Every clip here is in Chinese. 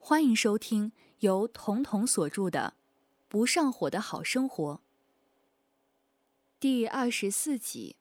欢迎收听由彤彤所著的《不上火的好生活》第24集。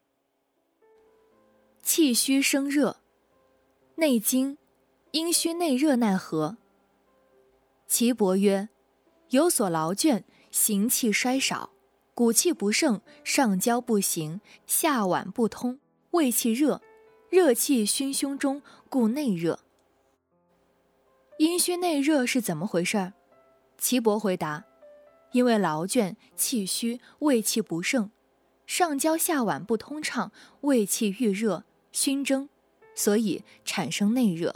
气虚生热，内经阴虚内热奈何？岐伯曰：有所劳倦，行气衰少，骨气不盛，上焦不行，下脘不通，胃气热，热气熏胸中，故内热。阴虚内热是怎么回事？岐伯回答：因为劳倦、气虚、胃气不盛，上焦下脘不通畅，胃气郁热、熏蒸，所以产生内热。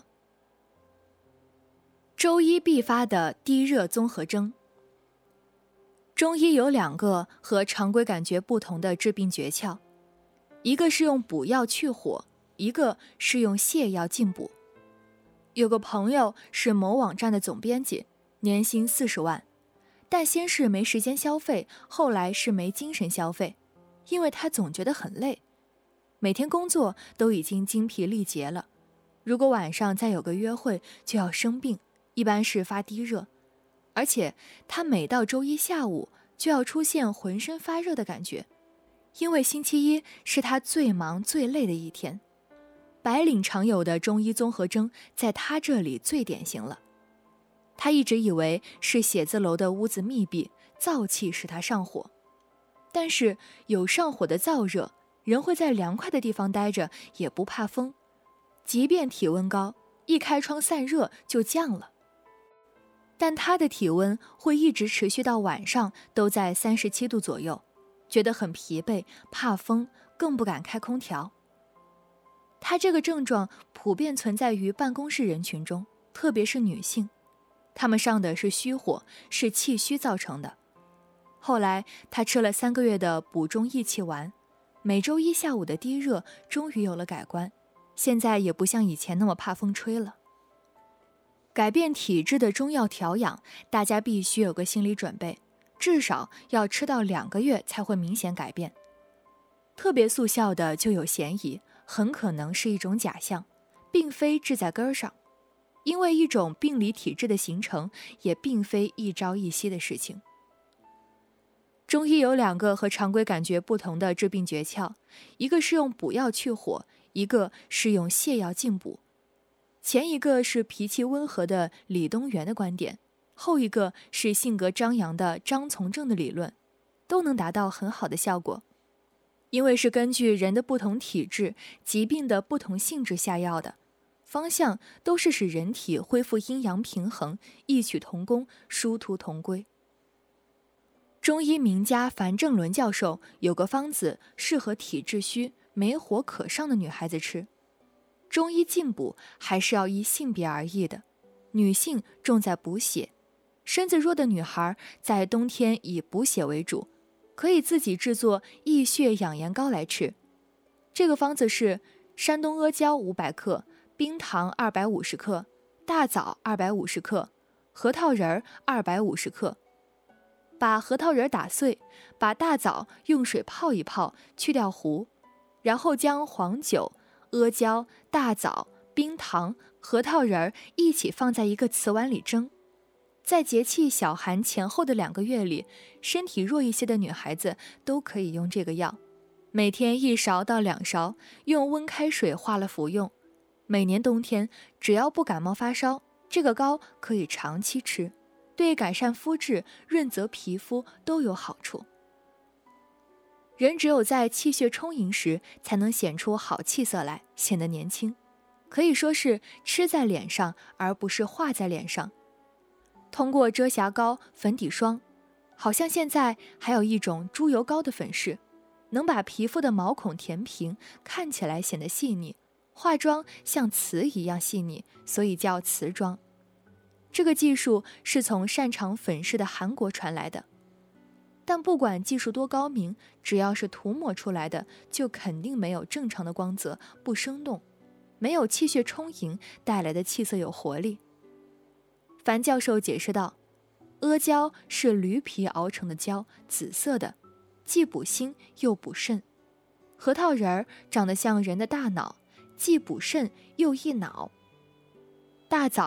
周医必发的低热综合征。中医有2个和常规感觉不同的治病诀窍，一个是用补药去火，一个是用泻药进补。有个朋友是某网站的总编辑，年薪40万，但先是没时间消费，后来是没精神消费，因为他总觉得很累，每天工作都已经精疲力竭了，如果晚上再有个约会就要生病，一般是发低热，而且他每到周一下午就要出现浑身发热的感觉，因为星期一是他最忙最累的一天。白领常有的中医综合征在他这里最典型了。他一直以为是写字楼的屋子密闭，燥气使他上火，但是有上火的燥热，人会在凉快的地方待着，也不怕风，即便体温高，一开窗散热就降了。但他的体温会一直持续到晚上都在37度左右，觉得很疲惫，怕风，更不敢开空调。他这个症状普遍存在于办公室人群中，特别是女性，她们上的是虚火，是气虚造成的。后来他吃了3个月的补中益气丸，每周一下午的低热终于有了改观，现在也不像以前那么怕风吹了。改变体质的中药调养，大家必须有个心理准备，至少要吃到2个月才会明显改变。特别速效的就有嫌疑，很可能是一种假象，并非治在根儿上，因为一种病理体质的形成也并非一朝一夕的事情。中医有2个和常规感觉不同的治病诀窍，一个是用补药去火，一个是用泻药进补。前一个是脾气温和的李东垣的观点，后一个是性格张扬的张从正的理论，都能达到很好的效果。因为是根据人的不同体质、疾病的不同性质下药的，方向都是使人体恢复阴阳平衡，异曲同工，殊途同归。中医名家樊正伦教授有个方子适合体质虚、没火可上的女孩子吃。中医进补还是要依性别而异的，女性重在补血，身子弱的女孩在冬天以补血为主，可以自己制作益血养颜膏来吃。这个方子是山东阿胶500克，冰糖250克，大枣250克，核桃仁250克。把核桃仁打碎，把大枣用水泡一泡，去掉核，然后将黄酒、阿胶、大枣、冰糖、核桃仁一起放在一个瓷碗里蒸。在节气小寒前后的2个月里，身体弱一些的女孩子都可以用这个药，每天1勺到2勺，用温开水化了服用。每年冬天只要不感冒发烧，这个膏可以长期吃，对改善肤质、润泽皮肤都有好处。人只有在气血充盈时，才能显出好气色来，显得年轻，可以说是吃在脸上，而不是画在脸上。通过遮瑕膏、粉底霜，好像现在还有一种猪油膏的粉饰，能把皮肤的毛孔填平，看起来显得细腻，化妆像瓷一样细腻，所以叫瓷妆。这个技术是从擅长粉饰的韩国传来的，但不管技术多高明，只要是涂抹出来的，就肯定没有正常的光泽，不生动，没有气血充盈带来的气色有活力。樊教授解释道，阿胶是驴皮熬成的胶，紫色的，既补心又补肾。核桃仁长得像人的大脑，既补肾又益脑。大枣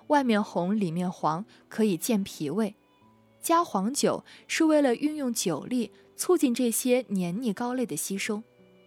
外面红里面黄，可以健脾胃。加黄酒是为了运用酒力，促进这些黏腻膏类的吸收。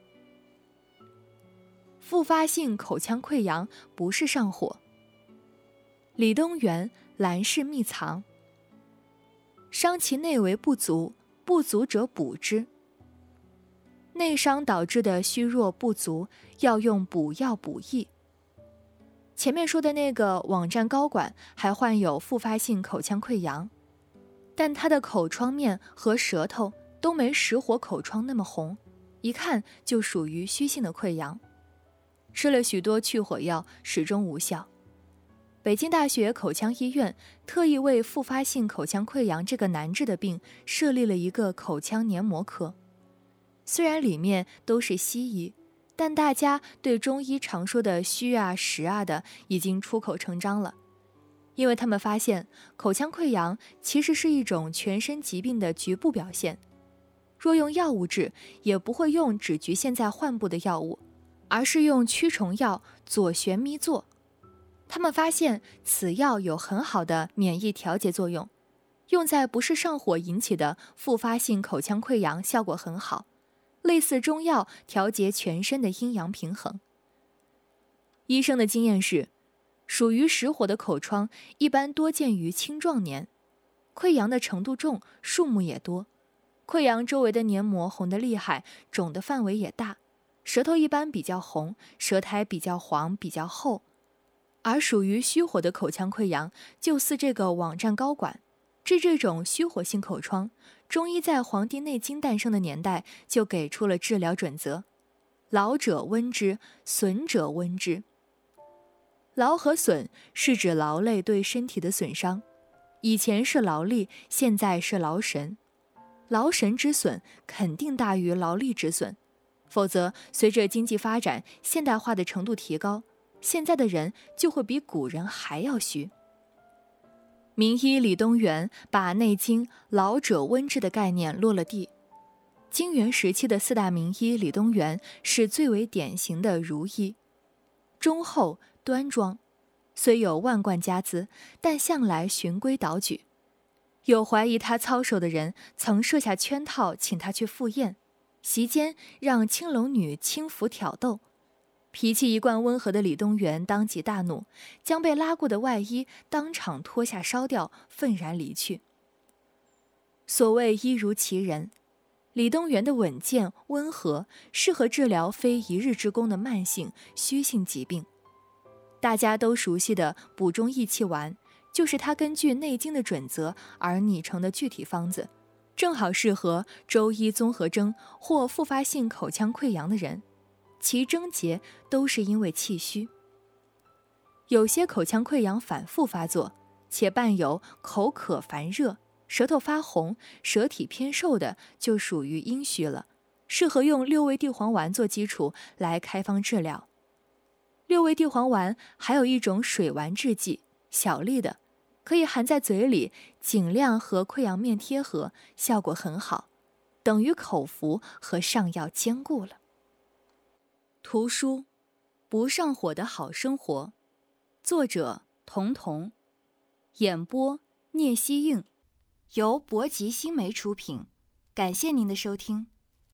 复发性口腔溃疡不是上火。李东垣兰氏秘藏。伤其内为不足，不足者补之。内伤导致的虚弱不足，要用补药补益。前面说的那个网站高管还患有复发性口腔溃疡，但他的口疮面和舌头都没实火口疮那么红，一看就属于虚性的溃疡。吃了许多去火药，始终无效。北京大学口腔医院特意为复发性口腔溃疡这个难治的病设立了一个口腔黏膜科。虽然里面都是西医，但大家对中医常说的虚啊实啊的已经出口成章了。因为他们发现口腔溃疡其实是一种全身疾病的局部表现，若用药物治，也不会用只局限在患部的药物，而是用驱虫药左旋咪唑。他们发现此药有很好的免疫调节作用，用在不是上火引起的复发性口腔溃疡效果很好，类似中药调节全身的阴阳平衡。医生的经验是，属于实火的口疮一般多见于青壮年，溃疡的程度重，数目也多，溃疡周围的黏膜红得厉害，肿的范围也大，舌头一般比较红，舌苔比较黄比较厚。而属于虚火的口腔溃疡，就似这个网站高管，治这种虚火性口疮，中医在《黄帝内经》诞生的年代就给出了治疗准则：劳者温之，损者温之。劳和损是指劳累对身体的损伤，以前是劳力，现在是劳神。劳神之损肯定大于劳力之损，否则随着经济发展，现代化的程度提高，现在的人就会比古人还要虚。名医李东垣把《内经》劳者温之的概念落了地。金元时期的四大名医李东垣是最为典型的儒医，忠厚端庄，虽有万贯家资，但向来循规蹈矩。有怀疑他操守的人曾设下圈套，请他去赴宴，席间让青楼女轻浮挑逗。脾气一贯温和的李东垣当即大怒，将被拉过的外衣当场脱下烧掉，愤然离去。所谓医如其人，李东垣的稳健温和，适合治疗非一日之功的慢性虚性疾病。大家都熟悉的补中益气丸，就是他根据《内经》的准则而拟成的具体方子，正好适合周一综合征或复发性口腔溃疡的人，其症结都是因为气虚。有些口腔溃疡反复发作，且伴有口渴烦热、舌头发红、舌体偏瘦的，就属于阴虚了，适合用六味地黄丸做基础来开方治疗。六味地黄丸还有一种水丸制剂，小粒的，可以含在嘴里，尽量和溃疡面贴合，效果很好，等于口服和上药兼顾了。图书不上火的好生活，作者童童，演播聂希映，由博吉新媒出品，感谢您的收听。